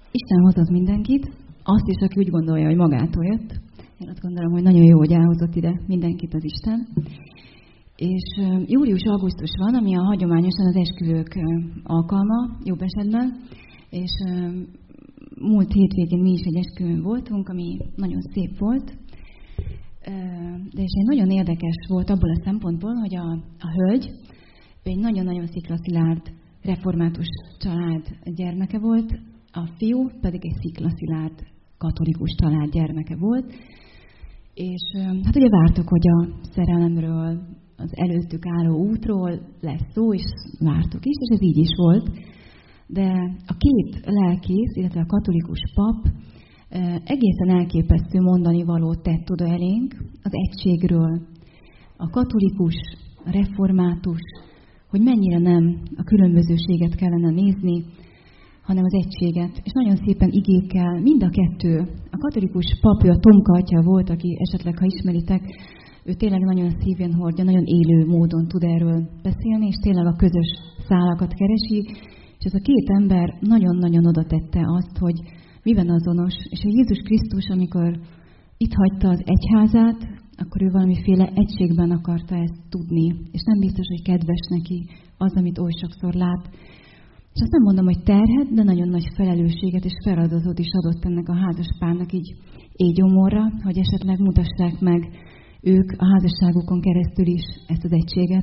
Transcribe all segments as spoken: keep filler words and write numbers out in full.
Isten hozott mindenkit, azt is, aki úgy gondolja, hogy magától jött. Én azt gondolom, hogy nagyon jó, hogy elhozott ide mindenkit az Isten. És július-augusztus van, ami a hagyományosan az esküvők alkalma, jobb esetben. És múlt hétvégén mi is egy eszküvőn voltunk, ami nagyon szép volt. De és egy nagyon érdekes volt abból a szempontból, hogy a, a hölgy egy nagyon-nagyon sziklaszilárd református család gyermeke volt, a fiú pedig egy sziklaszilárd katolikus család gyermeke volt. És hát ugye vártuk, hogy a szerelemről, az előttük álló útról lesz szó, és vártuk is, és ez így is volt. De a két lelkész, illetve a katolikus pap egészen elképesztő mondani valót tett oda elénk az egységről. A katolikus, a református, hogy mennyire nem a különbözőséget kellene nézni, hanem az egységet. És nagyon szépen igékkel, mind a kettő. A katolikus pap, ő a Tomka atya volt, aki esetleg, ha ismeritek, ő tényleg nagyon szívén hordja, nagyon élő módon tud erről beszélni, és tényleg a közös szálakat keresi. És ez a két ember nagyon-nagyon oda tette azt, hogy miben azonos, és a Jézus Krisztus, amikor itt hagyta az egyházát, akkor ő valamiféle egységben akarta ezt tudni, és nem biztos, hogy kedves neki az, amit oly sokszor lát. És azt nem mondom, hogy terhet, de nagyon nagy felelősséget és feladatot is adott ennek a házaspárnak így égyomorra, hogy esetleg mutassák meg ők a házasságukon keresztül is ezt az egységet.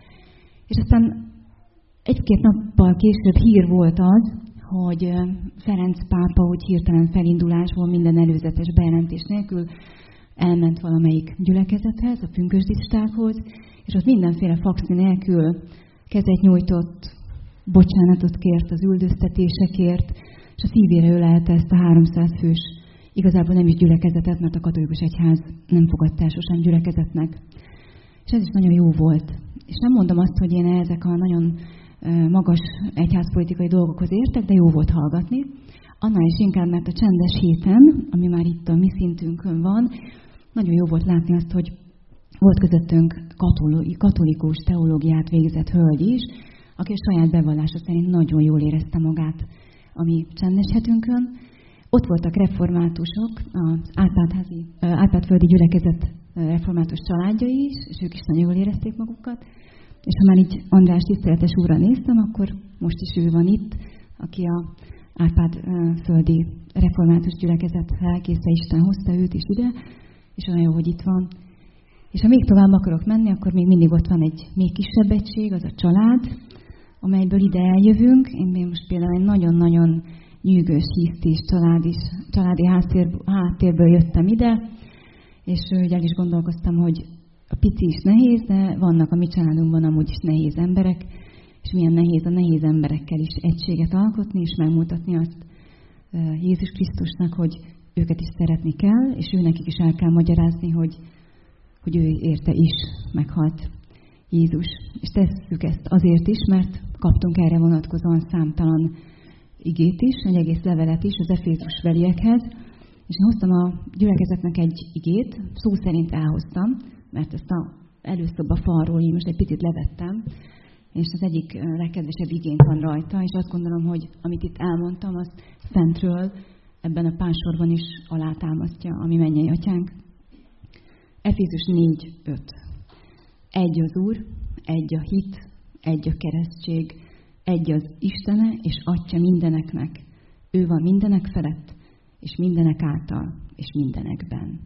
És aztán egy-két nappal később hír volt az, hogy Ferenc pápa úgy hirtelen felindulásból minden előzetes bejelentés nélkül elment valamelyik gyülekezethez, a pünkösdistákhoz, és ott mindenféle faxi nélkül kezet nyújtott, bocsánatot kért az üldöztetésekért, és a szívére ölelte ezt a háromszáz fős, igazából nem is gyülekezetet, mert a katolikus egyház nem fogadta el sosem gyülekezetnek. És ez is nagyon jó volt. És nem mondom azt, hogy én ezek a nagyon magas egyházpolitikai dolgokhoz értek, de jó volt hallgatni. Annál is inkább, mert a csendes héten, ami már itt a mi szintünkön van, nagyon jó volt látni azt, hogy volt közöttünk katolikus teológiát végzett hölgy is, aki a saját bevallása szerint nagyon jól érezte magát a mi csendes hetünkön. Ott voltak reformátusok, az Árpád-házi, Árpád-földi gyülekezet református családjai is, és ők is nagyon jól érezték magukat. És ha már így András tiszteletes úrra néztem, akkor most is ő van itt, aki a Árpád-földi református gyülekezet lelkésze, Isten hozta őt is ide, és olyan jó, hogy itt van. És ha még tovább akarok menni, akkor még mindig ott van egy még kisebb egység, az a család, amelyből ide eljövünk. Én most például egy nagyon-nagyon nyűgös, hisztis családi, családi háttér, háttérből jöttem ide, és ugye el is gondolkoztam, hogy a pici is nehéz, de vannak a mi családunkban amúgy is nehéz emberek, és milyen nehéz a nehéz emberekkel is egységet alkotni, és megmutatni azt Jézus Krisztusnak, hogy őket is szeretni kell, és ő nekik is el kell magyarázni, hogy, hogy ő érte is meghalt Jézus. És tesszük ezt azért is, mert kaptunk erre vonatkozóan számtalan igét is, egy egész levelet is az Efézus beliekhez, és én hoztam a gyülekezetnek egy igét, szó szerint elhoztam, mert ezt a előszoba falról én most egy picit levettem, és az egyik legkedvesebb igénk van rajta, és azt gondolom, hogy amit itt elmondtam, az fentről, ebben a pánsorban is alátámasztja a mi mennyei atyánk. Efézus négy öt. Egy az Úr, egy a hit, egy a keresztség, egy az Istene és Atya mindeneknek. Ő van mindenek felett, és mindenek által, és mindenekben.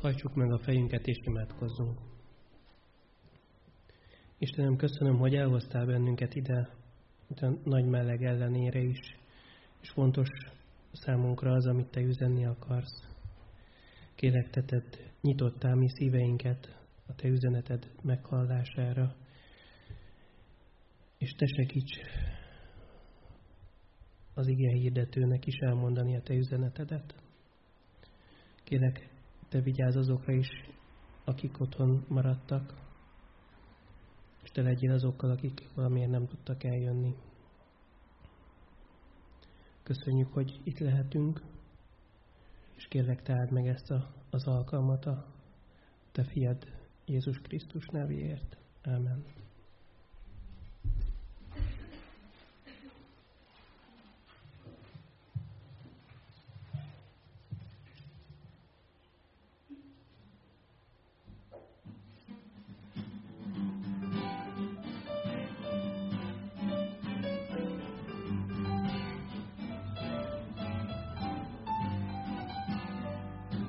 Hajtsuk meg a fejünket és imádkozzunk. Istenem, köszönöm, hogy elhoztál bennünket ide, a nagy meleg ellenére is, és fontos számunkra az, amit Te üzenni akarsz. Kérlek, Te tedd nyitottá mi szíveinket a Te üzeneted meghallására, és Te segíts az ige hirdetőnek is elmondani a Te üzenetedet. Kérlek, Te vigyázz azokra is, akik otthon maradtak, és Te legyél azokkal, akik valamiért nem tudtak eljönni. Köszönjük, hogy itt lehetünk, és kérlek, Te áld meg ezt a, az alkalmat a Te fiad Jézus Krisztus nevéért. Ámen.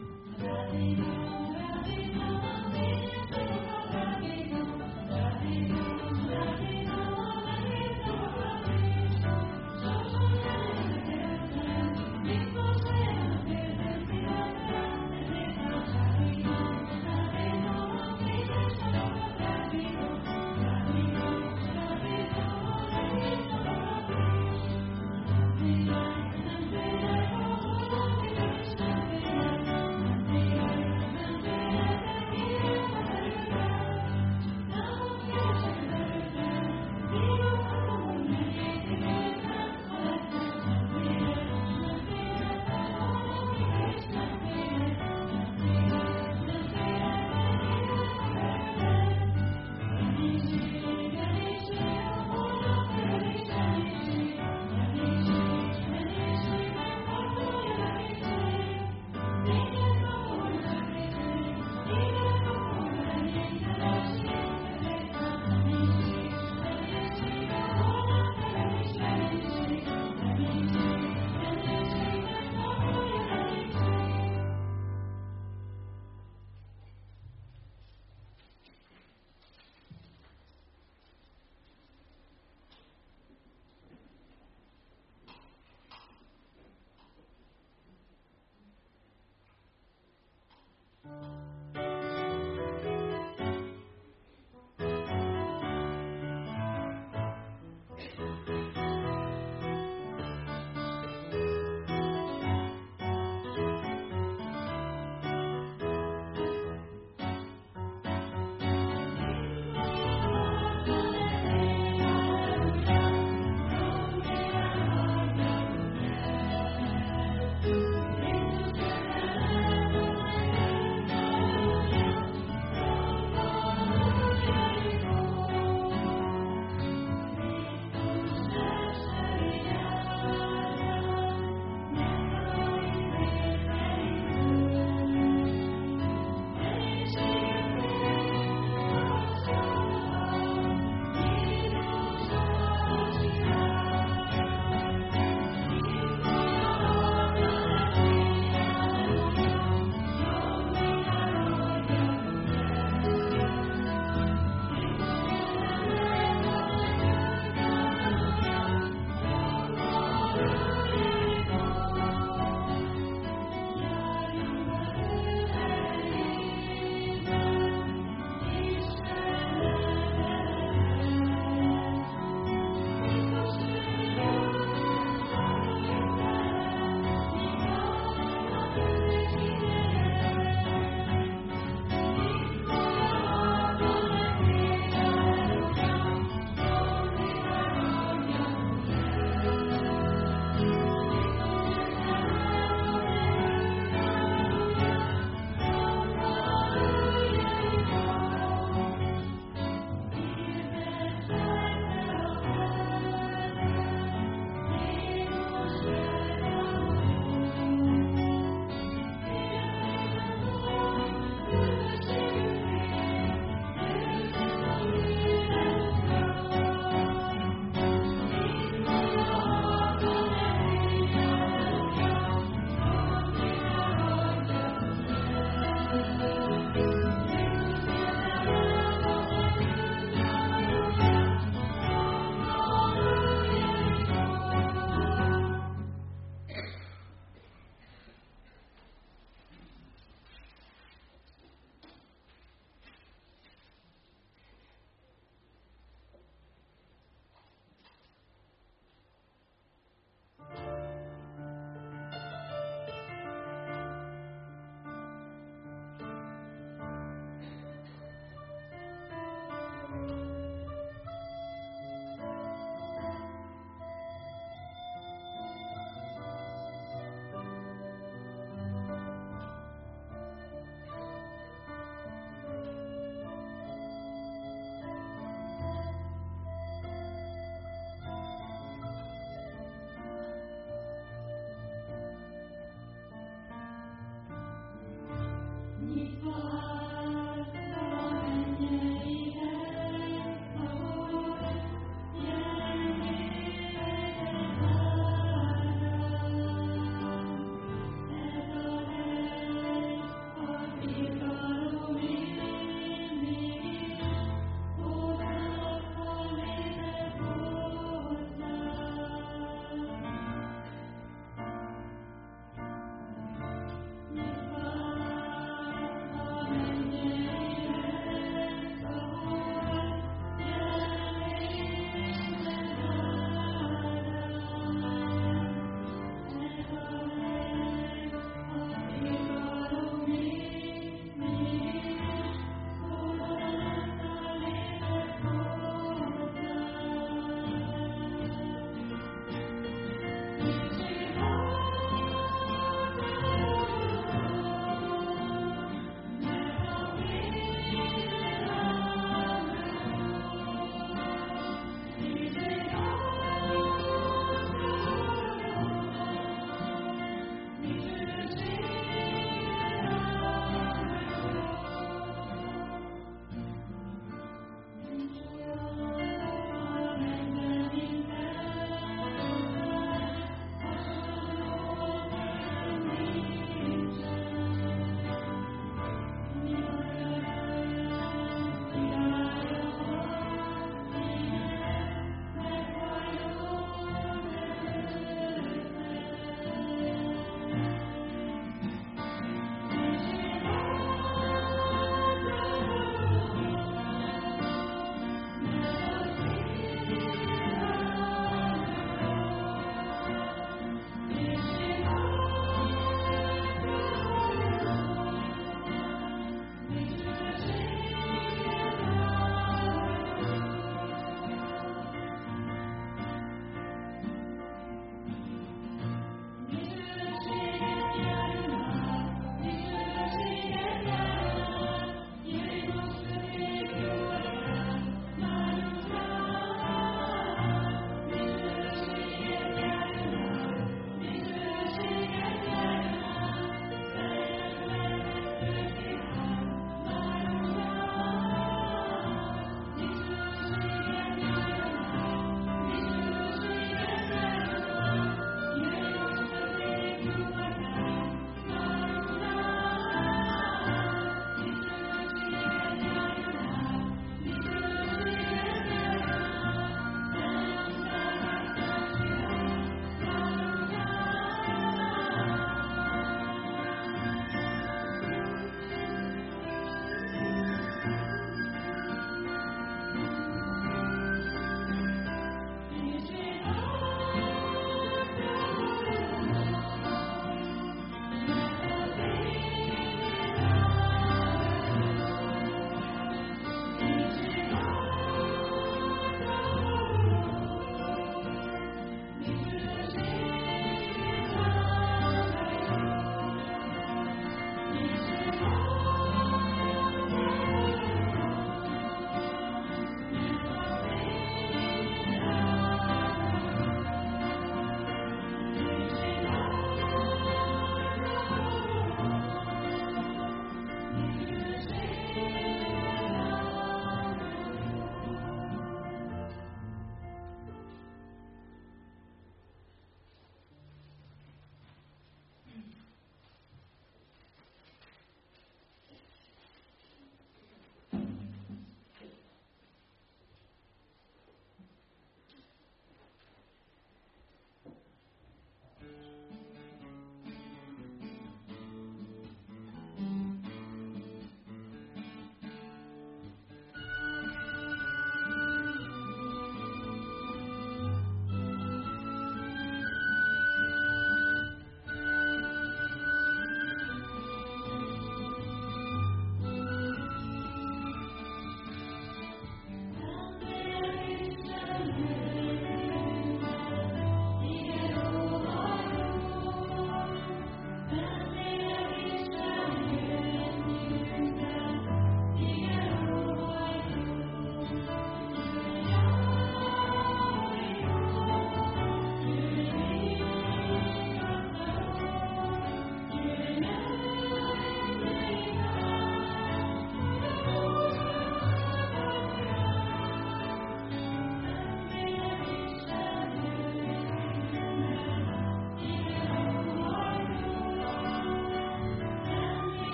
Happy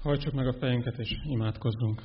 Hajtsuk meg a fejünket és imádkozzunk.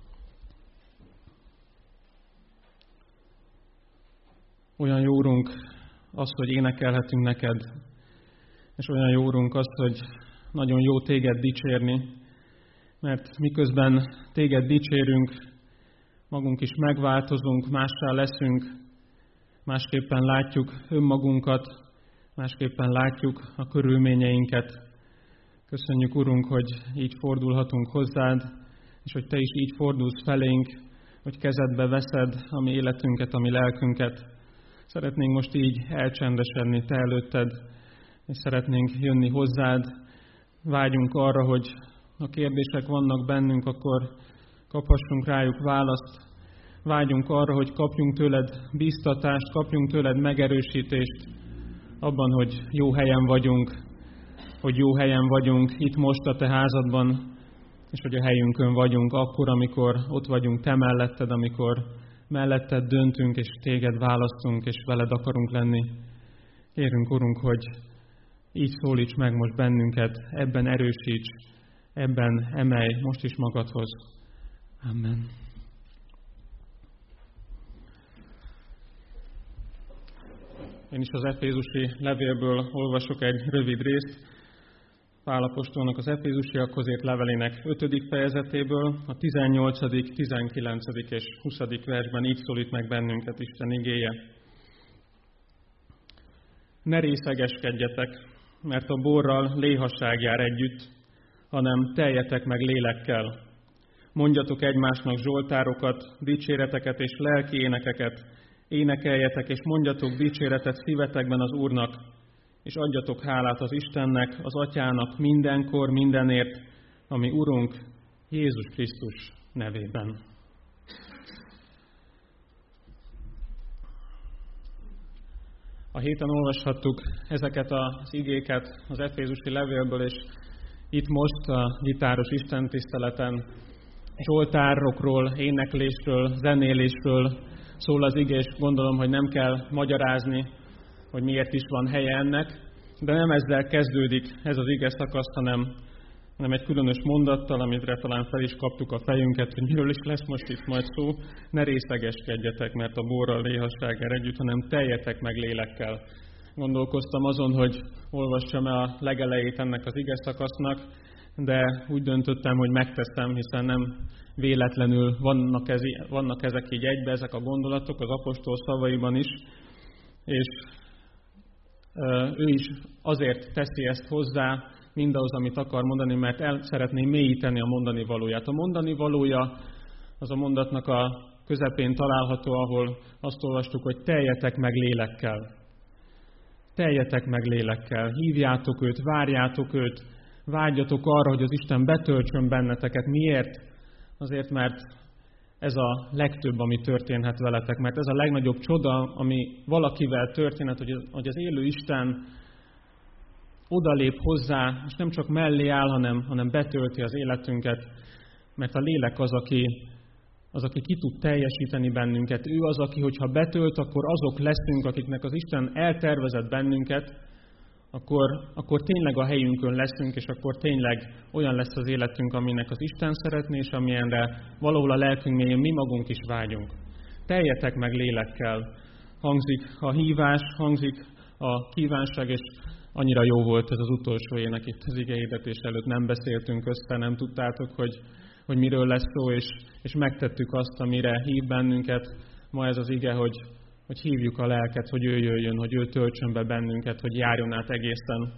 Olyan jó Urunk az, hogy énekelhetünk neked, és olyan jó Urunk az, hogy nagyon jó téged dicsérni, mert miközben téged dicsérünk, magunk is megváltozunk, mássá leszünk, másképpen látjuk önmagunkat, másképpen látjuk a körülményeinket. Köszönjük, Urunk, hogy így fordulhatunk hozzád, és hogy Te is így fordulsz felénk, hogy kezedbe veszed a mi életünket, a mi lelkünket. Szeretnénk most így elcsendesedni Te előtted, és szeretnénk jönni hozzád. Vágyunk arra, hogy ha kérdések vannak bennünk, akkor kaphassunk rájuk választ. Vágyunk arra, hogy kapjunk tőled bíztatást, kapjunk tőled megerősítést abban, hogy jó helyen vagyunk, hogy jó helyen vagyunk itt most a Te házadban, és hogy a helyünkön vagyunk akkor, amikor ott vagyunk Te melletted, amikor melletted döntünk, és Téged választunk, és veled akarunk lenni. Kérünk, Urunk, hogy így szólíts meg most bennünket, ebben erősíts, ebben emelj most is magadhoz. Amen. Én is az efézusi levélből olvasok egy rövid részt, Pál apostolnak az efézusiakhoz írt levelének ötödik fejezetéből, a tizennyolcadik, tizenkilencedik és huszadik versben így szólít meg bennünket Isten igéje. Ne részegeskedjetek, mert a borral léhasság jár együtt, hanem teljetek meg lélekkel. Mondjatok egymásnak zsoltárokat, dicséreteket és lelki énekeket, énekeljetek és mondjatok dicséretet szívetekben az Úrnak, és adjatok hálát az Istennek, az Atyának mindenkor, mindenért, ami Urunk Jézus Krisztus nevében. A héten olvashattuk ezeket az igéket az efézusi levélből, és itt most a gitáros istentiszteleten zsoltárokról, éneklésről, zenélésről szól az ige, és gondolom, hogy nem kell magyarázni, hogy miért is van helye ennek, de nem ezzel kezdődik ez az ige szakasz, hanem, hanem egy különös mondattal, amire talán fel is kaptuk a fejünket, hogy miről is lesz most itt majd szó. Ne részegeskedjetek, mert a borral léhasság jár együtt, hanem teljetek meg lélekkel. Gondolkoztam azon, hogy olvassam-e a legelejét ennek az ige szakasznak, de úgy döntöttem, hogy megteszem, hiszen nem véletlenül vannak, ez, vannak ezek így egybe, ezek a gondolatok az apostol szavaiban is, és ő is azért teszi ezt hozzá mindahhoz, amit akar mondani, mert el szeretné mélyíteni a mondani valóját. A mondani valója az a mondatnak a közepén található, ahol azt olvastuk, hogy teljetek meg lélekkel. Teljetek meg lélekkel, hívjátok őt, várjátok őt, vágyatok arra, hogy az Isten betöltsön benneteket. Miért? Azért, mert ez a legtöbb, ami történhet veletek, mert ez a legnagyobb csoda, ami valakivel történhet, hogy az élő Isten odalép hozzá, és nem csak mellé áll, hanem, hanem betölti az életünket, mert a lélek az, aki, az, aki ki tud teljesíteni bennünket. Ő az, aki, hogyha betölt, akkor azok leszünk, akiknek az Isten eltervezett bennünket, akkor, akkor tényleg a helyünkön leszünk, és akkor tényleg olyan lesz az életünk, aminek az Isten szeretné, és amilyenre valahol a lelkünk mélyén mi magunk is vágyunk. Teljetek meg lélekkel. Hangzik a hívás, hangzik a kívánság, és annyira jó volt ez az utolsó ének itt az igehirdetés előtt. Nem beszéltünk össze, nem tudtátok, hogy, hogy miről lesz szó, és, és megtettük azt, amire hív bennünket ma ez az ige, hogy hogy hívjuk a lelket, hogy ő jöjjön, hogy ő töltsön be bennünket, hogy járjon át egészen.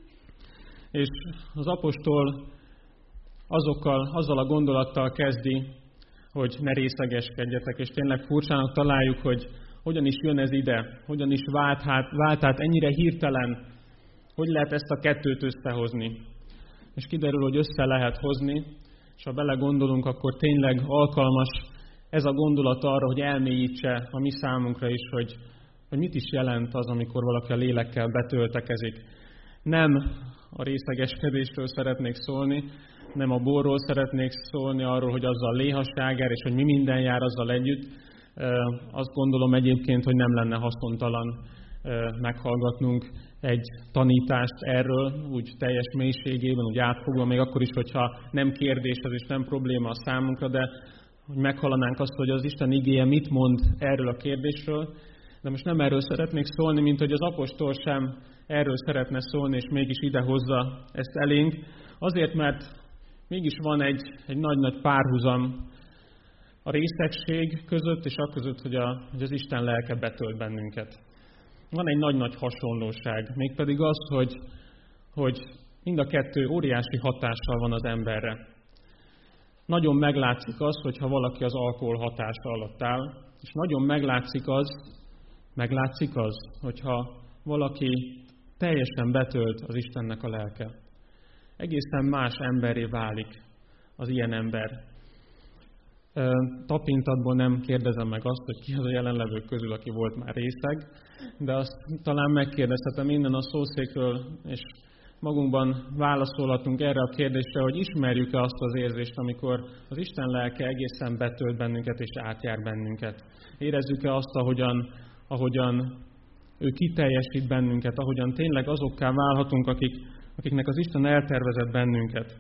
És az apostol azokkal, azzal a gondolattal kezdi, hogy ne részegeskedjetek, és tényleg furcsának találjuk, hogy hogyan is jön ez ide, hogyan is vált, hát, vált át ennyire hirtelen, hogy lehet ezt a kettőt összehozni. És kiderül, hogy össze lehet hozni, és ha belegondolunk, akkor tényleg alkalmas ez a gondolat arra, hogy elmélyítse a mi számunkra is, hogy, hogy mit is jelent az, amikor valaki a lélekkel betöltekezik. Nem a részegeskedésről szeretnék szólni, nem a borról szeretnék szólni, arról, hogy azzal léhasság jár, és hogy mi minden jár azzal együtt. Azt gondolom egyébként, hogy nem lenne haszontalan meghallgatnunk egy tanítást erről, úgy teljes mélységében, úgy átfogva, még akkor is, hogyha nem kérdés ez és nem probléma a számunkra, de hogy meghallanánk azt, hogy az Isten igéje mit mond erről a kérdésről. De most nem erről szeretnék szólni, mint hogy az apostol sem erről szeretne szólni, és mégis idehozza ezt elénk. Azért, mert mégis van egy, egy nagy-nagy párhuzam a részegség között, és a között, hogy, a, hogy az Isten lelke betölt bennünket. Van egy nagy-nagy hasonlóság, mégpedig az, hogy, hogy mind a kettő óriási hatással van az emberre. Nagyon meglátszik az, hogyha valaki az alkohol hatása alatt áll, és nagyon meglátszik az, meglátszik az, hogyha valaki teljesen betölt az Istennek a lelke. Egészen más emberré válik az ilyen ember. Tapintatból nem kérdezem meg azt, hogy ki az a jelenlevők közül, aki volt már részeg, de azt talán megkérdezhetem innen a szószékről, és magunkban válaszolhatunk erre a kérdésre, hogy ismerjük-e azt az érzést, amikor az Isten lelke egészen betölt bennünket és átjár bennünket. Érezzük-e azt, ahogyan, ahogyan ő kiteljesít bennünket, ahogyan tényleg azokká válhatunk, akik, akiknek az Isten eltervezett bennünket.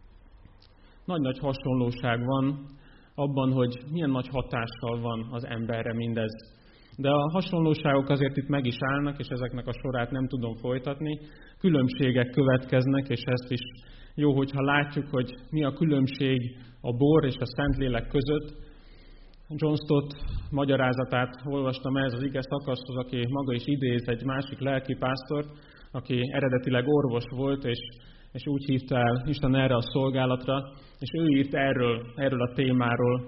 Nagy-nagy hasonlóság van abban, hogy milyen nagy hatással van az emberre mindez. De a hasonlóságok azért itt meg is állnak, és ezeknek a sorát nem tudom folytatni. Különbségek következnek, és ezt is jó, hogyha látjuk, hogy mi a különbség a bor és a Szentlélek között. John Stott magyarázatát olvastam ehhez az ige szakaszhoz, aki maga is idéz egy másik lelkipásztort, aki eredetileg orvos volt, és, és úgy hívta el Isten erre a szolgálatra, és ő írt erről, erről a témáról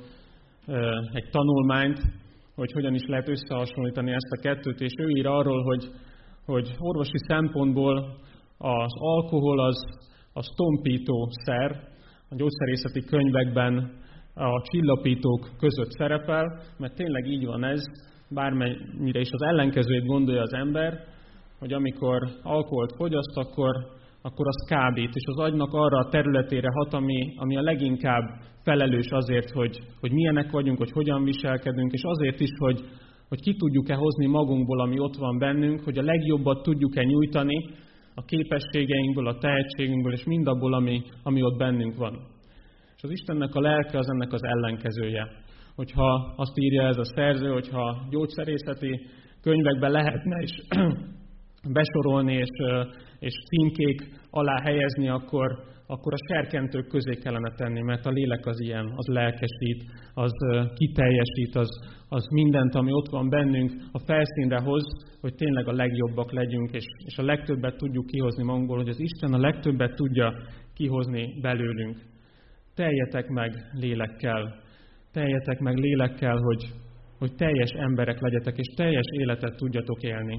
egy tanulmányt, hogy hogyan is lehet összehasonlítani ezt a kettőt, és ő ír arról, hogy, hogy orvosi szempontból az alkohol az, az tompító szer, a gyógyszerészeti könyvekben a csillapítók között szerepel, mert tényleg így van ez, bármennyire is az ellenkezőjét gondolja az ember, hogy amikor alkoholt fogyaszt, akkor, akkor az kábít, és az agynak arra a területére hat, ami, ami a leginkább felelős azért, hogy, hogy milyenek vagyunk, hogy hogyan viselkedünk, és azért is, hogy, hogy ki tudjuk-e hozni magunkból, ami ott van bennünk, hogy a legjobbat tudjuk-e nyújtani a képességeinkből, a tehetségünkből, és mindabból, ami, ami ott bennünk van. És az Istennek a lelke az ennek az ellenkezője. Hogyha azt írja ez a szerző, hogyha gyógyszerészeti könyvekben lehetne is besorolni és, és címkék alá helyezni, akkor, akkor a serkentők közé kellene tenni, mert a lélek az ilyen, az lelkesít, az kiteljesít, az, az mindent, ami ott van bennünk, a felszínre hoz, hogy tényleg a legjobbak legyünk, és, és a legtöbbet tudjuk kihozni magunkból, hogy az Isten a legtöbbet tudja kihozni belőlünk. Teljetek meg lélekkel, teljetek meg lélekkel, hogy, hogy teljes emberek legyetek, és teljes életet tudjatok élni.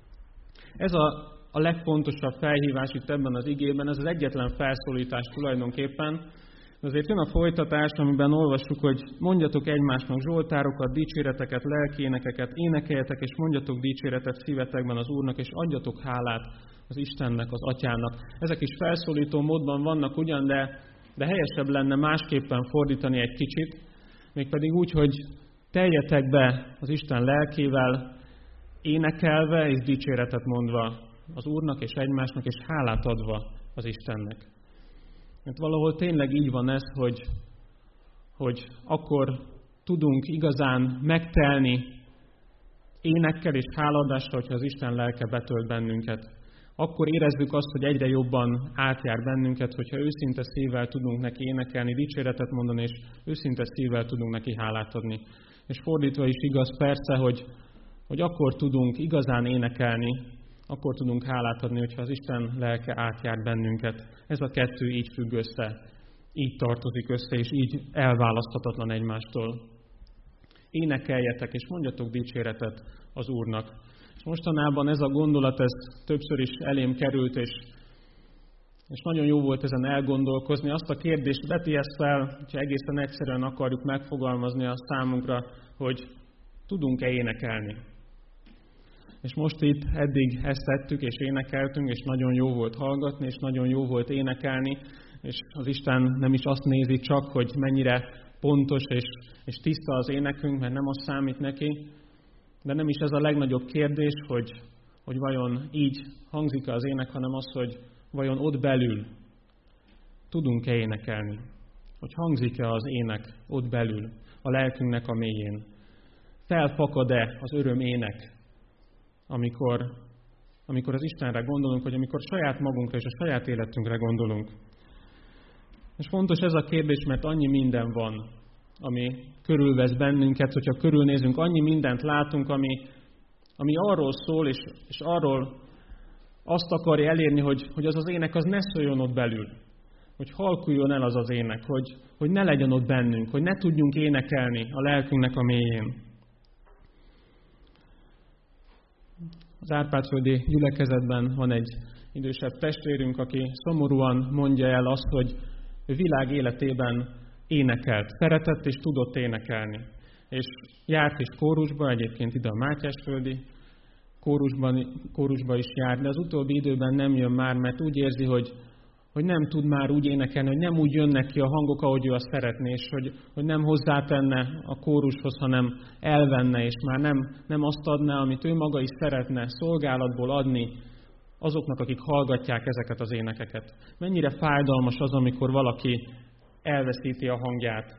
Ez a, a legfontosabb felhívás itt ebben az igében, ez az egyetlen felszólítás tulajdonképpen. De azért jön a folytatás, amiben olvassuk, hogy mondjatok egymásnak zsoltárokat, dicséreteket, lelkiénekeket, énekeljetek, és mondjatok dicséretet szívetekben az Úrnak, és adjatok hálát az Istennek, az Atyának. Ezek is felszólító módban vannak ugyan, de, de helyesebb lenne másképpen fordítani egy kicsit, mégpedig úgy, hogy teljetek be az Isten lelkével, énekelve és dicséretet mondva az Úrnak és egymásnak, és hálát adva az Istennek. Mert valahol tényleg így van ez, hogy, hogy akkor tudunk igazán megtelni énekkel és hálaadással, hogyha az Isten lelke betölt bennünket. Akkor érezzük azt, hogy egyre jobban átjár bennünket, hogyha őszinte szívvel tudunk neki énekelni, dicséretet mondani, és őszinte szívvel tudunk neki hálát adni. És fordítva is igaz persze, hogy hogy akkor tudunk igazán énekelni, akkor tudunk hálát adni, hogyha az Isten lelke átjár bennünket. Ez a kettő így függ össze, így tartozik össze, és így elválaszthatatlan egymástól. Énekeljetek, és mondjatok dicséretet az Úrnak. És mostanában ez a gondolat, ez többször is elém került, és, és nagyon jó volt ezen elgondolkozni. Azt a kérdést veti ezt fel, hogyha egészen egyszerűen akarjuk megfogalmazni a számunkra, hogy tudunk-e énekelni. És most itt eddig ezt tettük, és énekeltünk, és nagyon jó volt hallgatni, és nagyon jó volt énekelni, és az Isten nem is azt nézi csak, hogy mennyire pontos és, és tiszta az énekünk, mert nem az számít neki, de nem is ez a legnagyobb kérdés, hogy, hogy vajon így hangzik az ének, hanem az, hogy vajon ott belül tudunk-e énekelni. Hogy hangzik-e az ének ott belül, a lelkünknek a mélyén. Felfakad-e az öröm ének, amikor, amikor az Istenre gondolunk, vagy amikor saját magunkra és a saját életünkre gondolunk. És fontos ez a kérdés, mert annyi minden van, ami körülvesz bennünket, hogyha körülnézünk, annyi mindent látunk, ami, ami arról szól, és, és arról azt akarja elérni, hogy, hogy az az ének az ne szóljon ott belül. Hogy halkuljon el az az ének, hogy, hogy ne legyen ott bennünk, hogy ne tudjunk énekelni a lelkünknek a mélyén. Az Árpád-földi gyülekezetben van egy idősebb testvérünk, aki szomorúan mondja el azt, hogy ő világ életében énekelt, szeretett és tudott énekelni. És járt is kórusba, egyébként ide a Mátyásföldi kórusban, kórusba is járt, de az utóbbi időben nem jön már, mert úgy érzi, hogy, hogy nem tud már úgy énekelni, hogy nem úgy jönnek ki a hangok, ahogy ő azt szeretné, és hogy, hogy nem hozzátenne a kórushoz, hanem elvenne, és már nem, nem azt adná, amit ő maga is szeretne szolgálatból adni azoknak, akik hallgatják ezeket az énekeket. Mennyire fájdalmas az, amikor valaki elveszíti a hangját.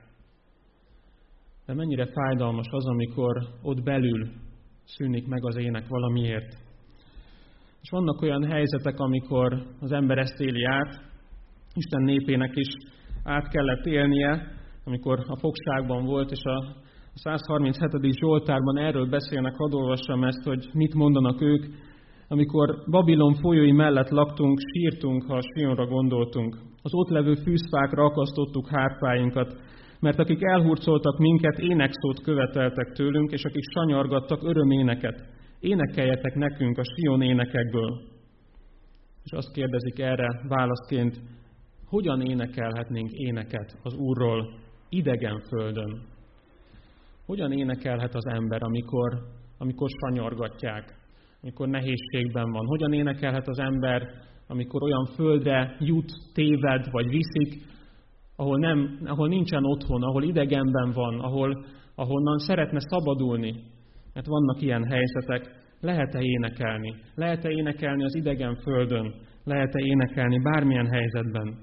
De mennyire fájdalmas az, amikor ott belül szűnik meg az ének valamiért. És vannak olyan helyzetek, amikor az ember ezt éli át, Isten népének is át kellett élnie, amikor a fogságban volt, és a százharminchetedik Zsoltárban erről beszélnek, hadd olvassam ezt, hogy mit mondanak ők. Amikor Babilon folyói mellett laktunk, sírtunk, ha a Sionra gondoltunk. Az ott levő fűzfákra akasztottuk hárfáinkat, mert akik elhurcoltak minket, énekszót követeltek tőlünk, és akik sanyargattak öröméneket. Énekeljetek nekünk a Sion énekekből. És azt kérdezik erre válaszként, hogyan énekelhetnénk éneket az Úrról idegen földön? Hogyan énekelhet az ember, amikor, amikor sanyargatják, amikor nehézségben van? Hogyan énekelhet az ember, amikor olyan földre jut, téved vagy viszik, ahol, nem, ahol nincsen otthon, ahol idegenben van, ahol, ahonnan szeretne szabadulni? Mert vannak ilyen helyzetek. Lehet-e énekelni? Lehet-e énekelni az idegen földön? Lehet-e énekelni bármilyen helyzetben?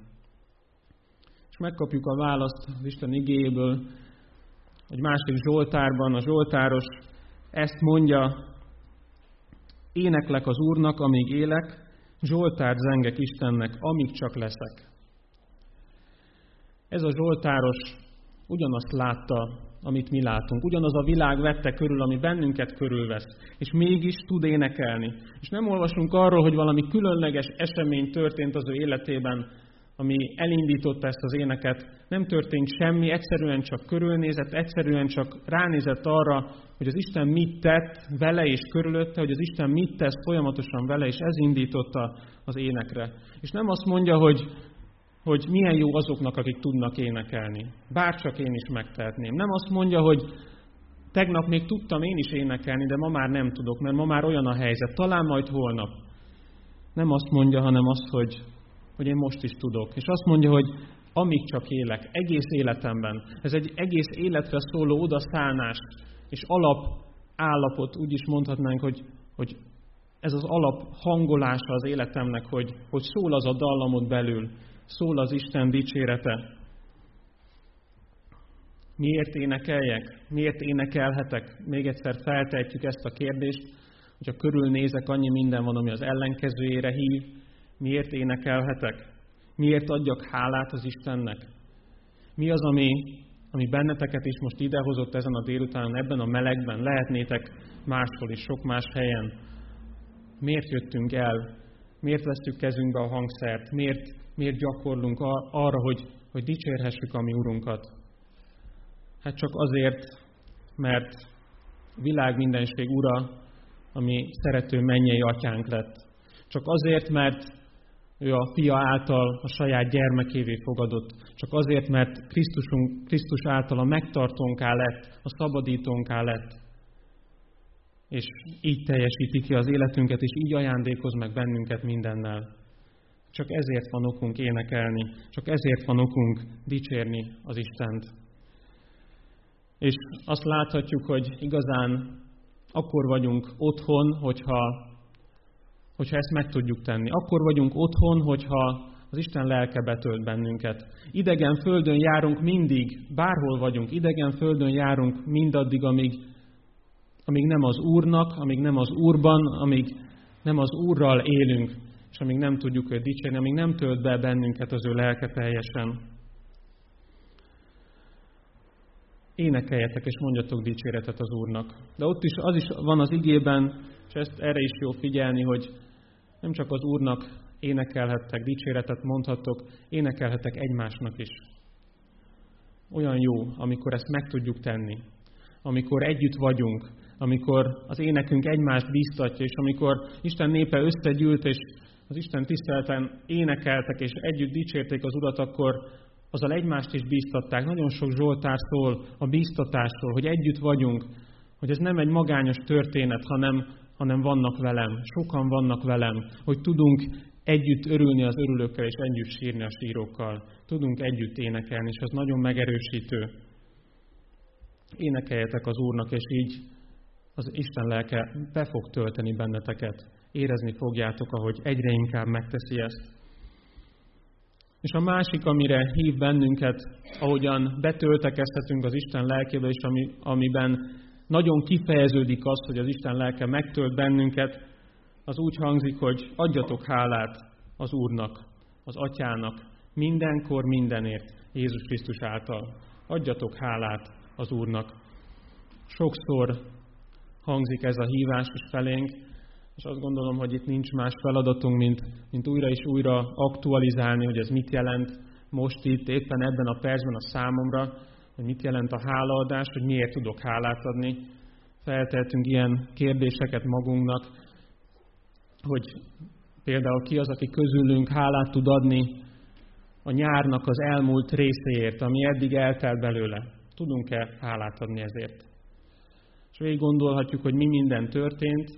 És megkapjuk a választ az Isten igéjéből, egy másik Zsoltárban, a Zsoltáros ezt mondja, éneklek az Úrnak, amíg élek, Zsoltárt zengek Istennek, amíg csak leszek. Ez a Zsoltáros ugyanazt látta, amit mi látunk. Ugyanaz a világ vette körül, ami bennünket körülvesz, és mégis tud énekelni. És nem olvasunk arról, hogy valami különleges esemény történt az ő életében, ami elindította ezt az éneket. Nem történt semmi, egyszerűen csak körülnézett, egyszerűen csak ránézett arra, hogy az Isten mit tett vele és körülötte, hogy az Isten mit tesz folyamatosan vele, és ez indította az énekre. És nem azt mondja, hogy hogy milyen jó azoknak, akik tudnak énekelni. Bárcsak én is megtehetném. Nem azt mondja, hogy tegnap még tudtam én is énekelni, de ma már nem tudok, mert ma már olyan a helyzet. Talán majd holnap. Nem azt mondja, hanem azt, hogy, hogy én most is tudok. És azt mondja, hogy amíg csak élek, egész életemben. Ez egy egész életre szóló odaszállás és alapállapot, úgy is mondhatnánk, hogy, hogy ez az alap hangolása az életemnek, hogy, hogy szól az a dallamot belül. Szól az Isten dicsérete. Miért énekeljek? Miért énekelhetek? Még egyszer feltehetjük ezt a kérdést, hogyha körülnézek, annyi minden van, ami az ellenkezőjére hív. Miért énekelhetek? Miért adjak hálát az Istennek? Mi az, ami, ami benneteket is most idehozott ezen a délutánon, ebben a melegben? Lehetnétek máshol is, sok más helyen. Miért jöttünk el? Miért vesszük kezünkbe a hangszert? Miért Miért gyakorlunk arra, hogy, hogy dicsérhessük a mi Urunkat? Hát csak azért, mert világ mindenség Ura, ami szerető mennyei atyánk lett. Csak azért, mert ő a fia által a saját gyermekévé fogadott. Csak azért, mert Krisztusunk, Krisztus által a megtartónká lett, a szabadítónká lett. És így teljesíti ki az életünket, és így ajándékoz meg bennünket mindennel. Csak ezért van okunk énekelni, csak ezért van okunk dicsérni az Istent. És azt láthatjuk, hogy igazán akkor vagyunk otthon, hogyha hogyha ezt meg tudjuk tenni. Akkor vagyunk otthon, hogyha az Isten lelke betölt bennünket. Idegen földön járunk mindig, bárhol vagyunk, idegen földön járunk mindaddig, amíg, amíg nem az Úrnak, amíg nem az Úrban, amíg nem az Úrral élünk, és amíg nem tudjuk őt dicsérni, amíg nem tölt be bennünket az ő lelke teljesen. Énekeljetek és mondjatok dicséretet az Úrnak. De ott is az is van az igében, és ezt erre is jó figyelni, hogy nem csak az Úrnak énekelhettek, dicséretet mondhattok, énekelhetek egymásnak is. Olyan jó, amikor ezt meg tudjuk tenni. Amikor együtt vagyunk, amikor az énekünk egymást bíztatja, és amikor Isten népe összegyűlt, és az Isten tiszteleten énekeltek, és együtt dicsérték az Urat, akkor azzal egymást is bíztatták. Nagyon sok zsoltár szól a bíztatásról, hogy együtt vagyunk, hogy ez nem egy magányos történet, hanem, hanem vannak velem, sokan vannak velem, hogy tudunk együtt örülni az örülőkkel, és együtt sírni a sírókkal. Tudunk együtt énekelni, és ez nagyon megerősítő. Énekeljetek az Úrnak, és így az Isten lelke be fog tölteni benneteket. Érezni fogjátok, ahogy egyre inkább megteszi ezt. És a másik, amire hív bennünket, ahogyan betöltekezhetünk az Isten lelkébe, és ami, amiben nagyon kifejeződik az, hogy az Isten lelke megtölt bennünket, az úgy hangzik, hogy adjatok hálát az Úrnak, az Atyának, mindenkor, mindenért, Jézus Krisztus által. Adjatok hálát az Úrnak. Sokszor hangzik ez a hívás is felénk, és azt gondolom, hogy itt nincs más feladatunk, mint, mint újra és újra aktualizálni, hogy ez mit jelent most itt, éppen ebben a percben a számomra, hogy mit jelent a hálaadás, hogy miért tudok hálát adni. Feltehetünk ilyen kérdéseket magunknak, hogy például ki az, aki közülünk hálát tud adni a nyárnak az elmúlt részéért, ami eddig eltelt belőle. Tudunk-e hálát adni ezért? És végig gondolhatjuk, hogy mi minden történt,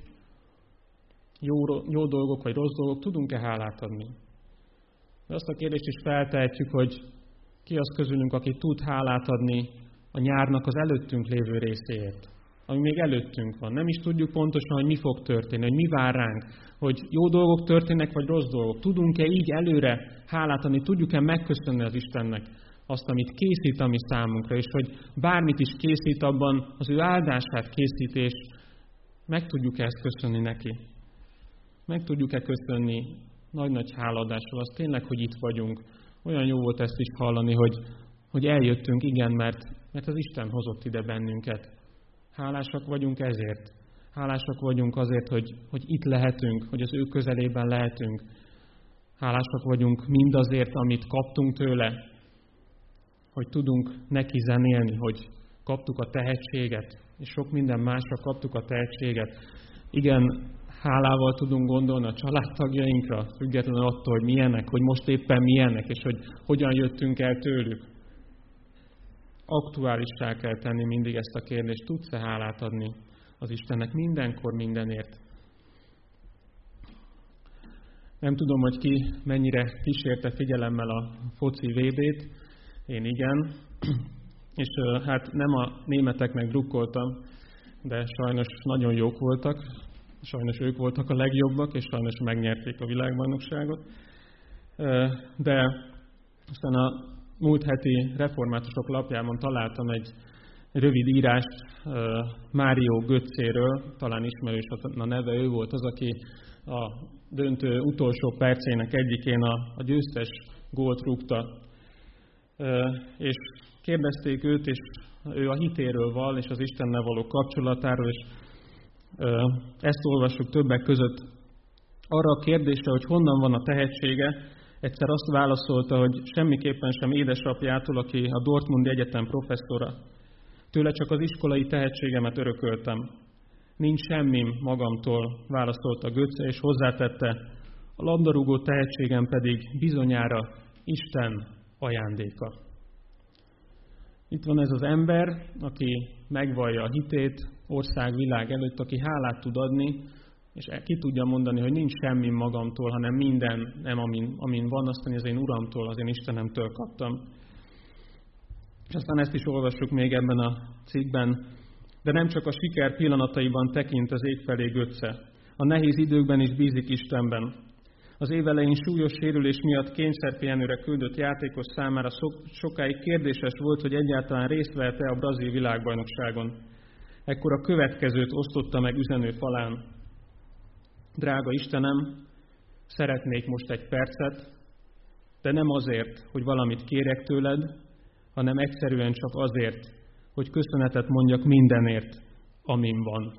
jó, jó dolgok vagy rossz dolgok, tudunk-e hálát adni? De azt a kérdést is feltehetjük, hogy ki az közülünk, aki tud hálát adni a nyárnak az előttünk lévő részéért, ami még előttünk van. Nem is tudjuk pontosan, hogy mi fog történni, hogy mi vár ránk, hogy jó dolgok történnek, vagy rossz dolgok. Tudunk-e így előre hálát adni, tudjuk-e megköszönni az Istennek azt, amit készít a mi számunkra, és hogy bármit is készít, abban az ő áldását készít, és meg tudjuk-e ezt köszönni neki. Meg tudjuk-e köszönni nagy-nagy hálaadással, az tényleg, hogy itt vagyunk. Olyan jó volt ezt is hallani, hogy, hogy eljöttünk, igen, mert, mert az Isten hozott ide bennünket. Hálásak vagyunk ezért. Hálásak vagyunk azért, hogy, hogy itt lehetünk, hogy az ő közelében lehetünk. Hálásak vagyunk mindazért, amit kaptunk tőle, hogy tudunk neki zenélni, hogy kaptuk a tehetséget, és sok minden másra kaptuk a tehetséget. Igen, hálával tudunk gondolni a családtagjainkra, függetlenül attól, hogy milyenek, hogy most éppen milyenek, és hogy hogyan jöttünk el tőlük. Aktuálissá kell tenni mindig ezt a kérdést, tudsz-e hálát adni az Istennek mindenkor, mindenért? Nem tudom, hogy ki mennyire kísérte figyelemmel a foci vé bét, én igen, és hát nem a németeknek drukkoltam, de sajnos nagyon jók voltak, sajnos ők voltak a legjobbak, és sajnos megnyerték a világbajnokságot. De aztán a múlt heti reformátusok lapjában találtam egy rövid írást Mário Götzéről, talán ismerős a neve, ő volt az, aki a döntő utolsó percének egyikén a, a győztes gólt rúgta. És kérdezték őt, és ő a hitéről vall, és az Istennel való kapcsolatáról, és ezt olvassuk többek között. Arra a kérdésre, hogy honnan van a tehetsége, egyszer azt válaszolta, hogy semmiképpen sem édesapjától, aki a Dortmundi Egyetem professzora. Tőle csak az iskolai tehetségemet örököltem. Nincs semmim magamtól, válaszolta Götze, és hozzátette, a labdarúgó tehetségem pedig bizonyára Isten ajándéka. Itt van ez az ember, aki megvallja a hitét ország, világ előtt, aki hálát tud adni, és ki tudja mondani, hogy nincs semmi magamtól, hanem minden, nem amin, amin van, aztán az én Uramtól, az én Istenemtől kaptam. És aztán ezt is olvassuk még ebben a cikkben, de nem csak a siker pillanataiban tekint az ég felé Götze. a nehéz időkben is bízik Istenben. Az év elején súlyos sérülés miatt kényszerpihenőre küldött játékos számára sokáig kérdéses volt, hogy egyáltalán részt vehet-e a brazil világbajnokságon. Ekkor a következőt osztotta meg üzenő falán. Drága Istenem, szeretnék most egy percet, de nem azért, hogy valamit kérek tőled, hanem egyszerűen csak azért, hogy köszönetet mondjak mindenért, amin van.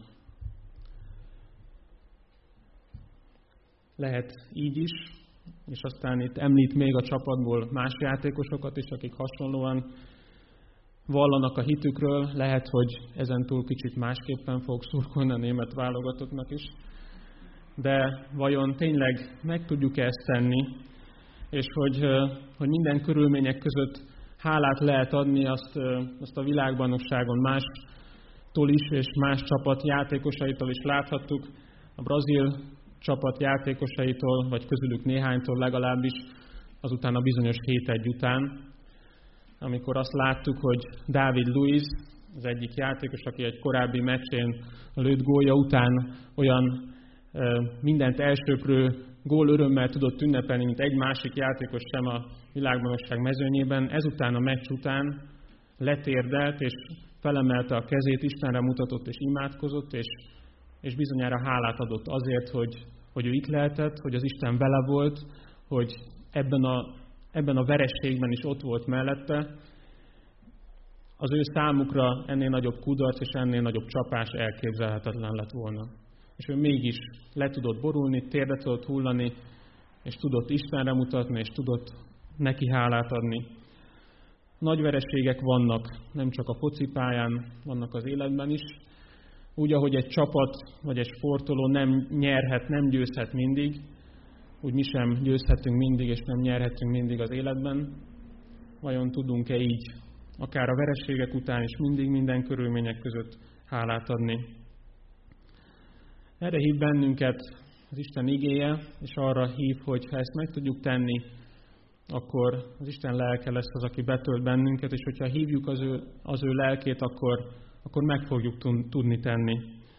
Lehet így is, és aztán itt említ még a csapatból más játékosokat is, akik hasonlóan vallanak a hitükről. Lehet, hogy ezentúl kicsit másképpen fog szurkolni a német válogatottnak is. De vajon tényleg meg tudjuk ezt tenni, és hogy, hogy minden körülmények között hálát lehet adni, azt, azt a világbajnokságon mástól is, és más csapat játékosaitól is láthattuk. A brazil csapat játékosaitól, vagy közülük néhánytól legalábbis, azután a bizonyos hét egy után, amikor azt láttuk, hogy David Luiz, az egyik játékos, aki egy korábbi meccsén lőtt gólja után olyan e, mindent elsöprő gól örömmel tudott ünnepelni, mint egy másik játékos sem a világbajnokság mezőnyében, ezután a meccs után letérdelt, és felemelte a kezét, Istenre mutatott és imádkozott, és és bizonyára hálát adott azért, hogy, hogy ő itt lehetett, hogy az Isten vele volt, hogy ebben a, ebben a vereségben is ott volt mellette. Az ő számukra ennél nagyobb kudarc és ennél nagyobb csapás elképzelhetetlen lett volna. És ő mégis le tudott borulni, térde tudott hullani, és tudott Istenre mutatni, és tudott neki hálát adni. Nagy vereségek vannak, nem csak a focipályán, vannak az életben is. Úgy, ahogy egy csapat vagy egy sportoló nem nyerhet, nem győzhet mindig, úgy mi sem győzhetünk mindig, és nem nyerhetünk mindig az életben. Vajon tudunk-e így, akár a vereségek után is mindig minden körülmények között hálát adni? Erre hív bennünket az Isten igéje, és arra hív, hogy ha ezt meg tudjuk tenni, akkor az Isten lelke lesz az, aki betölt bennünket, és hogyha hívjuk az ő, az ő lelkét, akkor akkor meg fogjuk tudni tenni.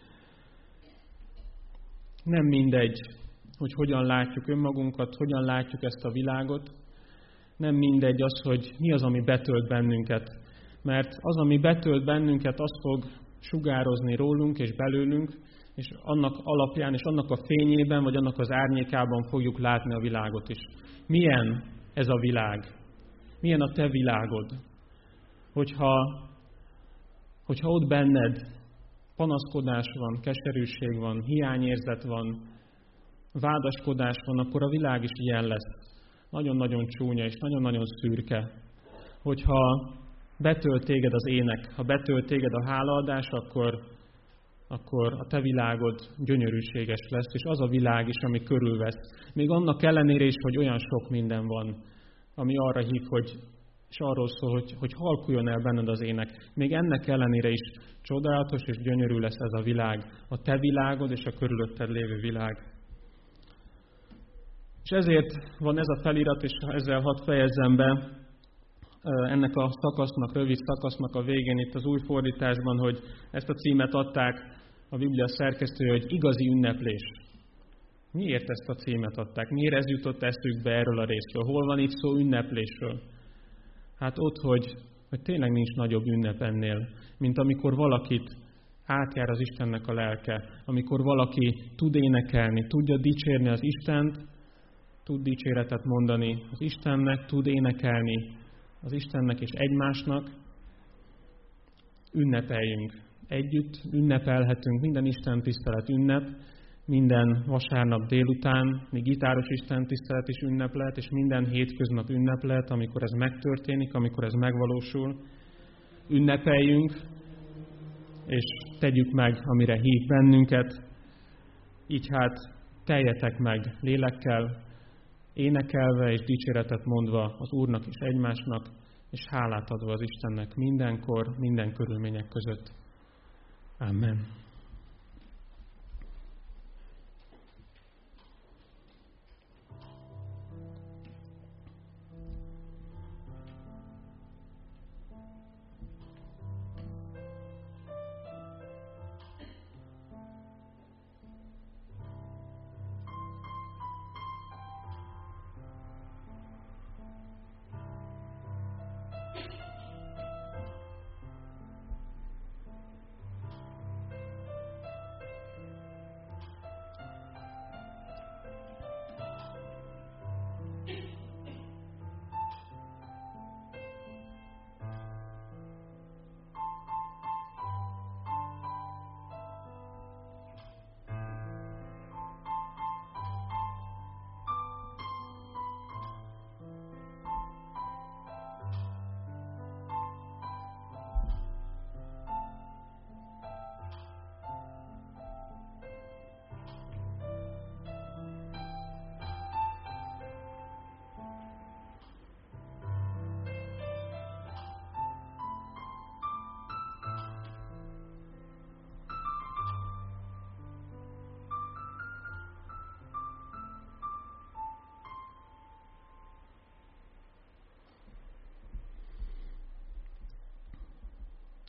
Nem mindegy, hogy hogyan látjuk önmagunkat, hogyan látjuk ezt a világot. Nem mindegy az, hogy mi az, ami betölt bennünket. Mert az, ami betölt bennünket, az fog sugározni rólunk és belőlünk, és annak alapján és annak a fényében, vagy annak az árnyékában fogjuk látni a világot is. Milyen ez a világ? Milyen a te világod? Hogyha Hogyha ott benned panaszkodás van, keserűség van, hiányérzet van, vádaskodás van, akkor a világ is ilyen lesz. Nagyon-nagyon csúnya és nagyon-nagyon szürke. Hogyha betölt téged az ének, ha betölt téged a hálaadás, akkor, akkor a te világod gyönyörűséges lesz, és az a világ is, ami körülvesz. Még annak ellenére is, hogy olyan sok minden van, ami arra hív, hogy és arról szól, hogy, hogy halkuljon el benned az ének. Még ennek ellenére is csodálatos és gyönyörű lesz ez a világ, a te világod és a körülötted lévő világ. És ezért van ez a felirat, és ezzel hadd fejezzem be ennek a szakasznak, rövid szakasznak a végén itt az új fordításban, hogy ezt a címet adták a Biblia szerkesztője, hogy igazi ünneplés. Miért ezt a címet adták? Miért ez jutott eszükbe erről a részről? Hol van itt szó ünneplésről? Hát ott, hogy, hogy tényleg nincs nagyobb ünnep ennél, mint amikor valakit átjár az Istennek a lelke, amikor valaki tud énekelni, tudja dicsérni az Istent, tud dicséretet mondani az Istennek, tud énekelni az Istennek és egymásnak. Ünnepeljünk. Együtt ünnepelhetünk, minden Isten tisztelet ünnep, minden vasárnap délután, még gitáros Isten tisztelet is ünnep lehet, és minden hétköznap ünnep lehet, amikor ez megtörténik, amikor ez megvalósul. Ünnepeljünk, és tegyük meg, amire hív bennünket. Így hát teljetek meg lélekkel, énekelve és dicséretet mondva az Úrnak és egymásnak, és hálát adva az Istennek mindenkor, minden körülmények között. Amen.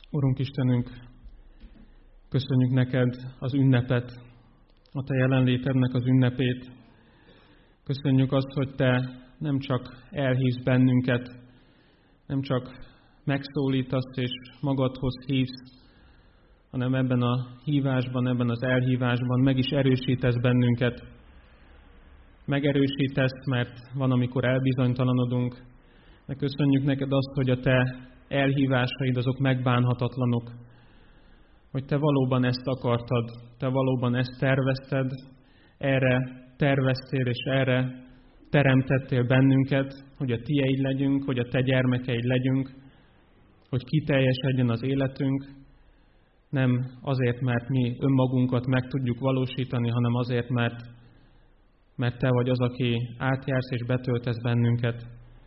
Urunk Istenünk, köszönjük neked az ünnepet, a te jelenlétednek az ünnepét. Köszönjük azt, hogy te nem csak elhívsz bennünket, nem csak megszólítasz és magadhoz hívsz, hanem ebben a hívásban, ebben az elhívásban meg is erősítesz bennünket. Megerősítesz, mert van, amikor elbizonytalanodunk, de köszönjük neked azt, hogy a te elhívásaid azok megbánhatatlanok, hogy te valóban ezt akartad, te valóban ezt tervezted, erre terveztél és erre teremtettél bennünket, hogy a tieid legyünk, hogy a te gyermekeid legyünk, hogy kiteljesedjen az életünk, nem azért, mert mi önmagunkat meg tudjuk valósítani, hanem azért, mert, mert te vagy az, aki átjársz és betöltesz bennünket.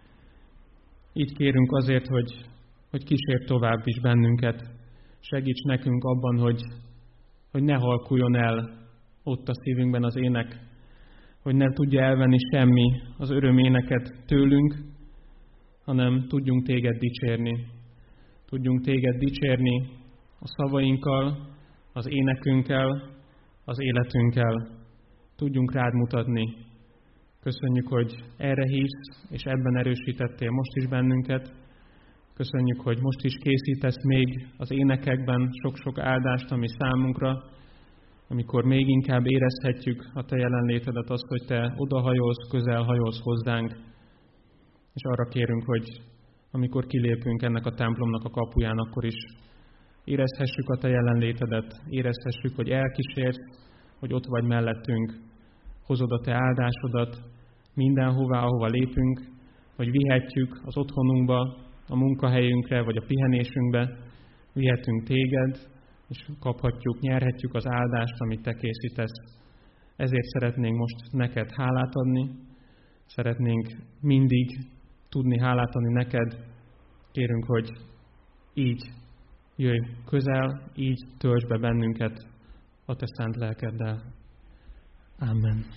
Így kérünk azért, hogy, hogy kísérj tovább is bennünket. Segíts nekünk abban, hogy, hogy ne halkuljon el ott a szívünkben az ének, hogy ne tudja elvenni semmi az öröméneket tőlünk, hanem tudjunk téged dicsérni. Tudjunk téged dicsérni a szavainkkal, az énekünkkel, az életünkkel. Tudjunk rád mutatni. Köszönjük, hogy erre hívsz, és ebben erősítettél most is bennünket. Köszönjük, hogy most is készítesz még az énekekben sok-sok áldást, ami számunkra, amikor még inkább érezhetjük a te jelenlétedet, azt, hogy te odahajolsz, közelhajolsz hozzánk. És arra kérünk, hogy amikor kilépünk ennek a templomnak a kapuján, akkor is érezhessük a te jelenlétedet, érezhessük, hogy elkísérsz, hogy ott vagy mellettünk, hozod a te áldásodat mindenhová, ahova lépünk, hogy vihetjük az otthonunkba, a munkahelyünkre, vagy a pihenésünkbe, vihetünk téged, és kaphatjuk, nyerhetjük az áldást, amit te készítesz. Ezért szeretnénk most neked hálát adni, szeretnénk mindig tudni hálát adni neked. Kérünk, hogy így jöjj közel, így töltsd be bennünket a te szent lelkeddel. Amen.